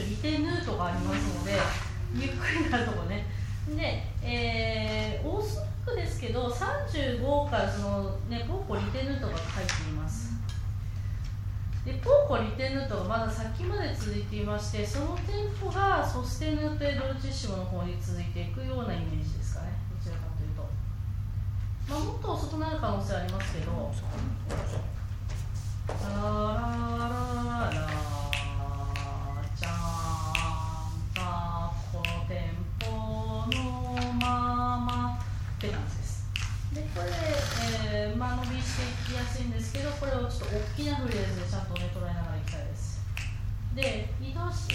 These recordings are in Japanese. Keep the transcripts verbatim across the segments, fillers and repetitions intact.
リテヌートがありますので、ゆっくりなるところね。で、えー、オーソドックですけど、さんじゅうごからその、ね、ポーコリテヌートが書いています。で、ポーコリテヌートがまだ先まで続いていまして、そのテンポがソステヌートエドルチッシモの方に続いていくようなイメージですかね、どちらかというと。まあ、もっと遅くなる可能性はありますけど、ラララララじゃーんたこのテンポのままって感じです。で、これで、えー、間延びしていきやすいんですけど、これをちょっと大きなフレーズでちゃんとね、捉えながらいきたいです。で、移動し、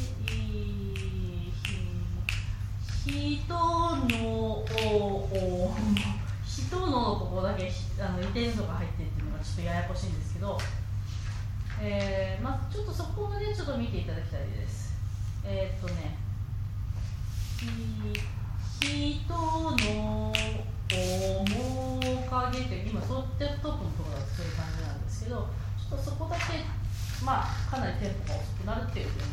ひ、人のお、人のここだけあの移転とか入ってっていうのがちょっとややこしいんですけど、えー、まあちょっとそこまでちょっと見ていただきたいです。えー、っとね、ひ、人の面影って今そういったトップのところだとそういう感じなんですけど、ちょっとそこだけまあかなりテンポが遅くなるっていうイメ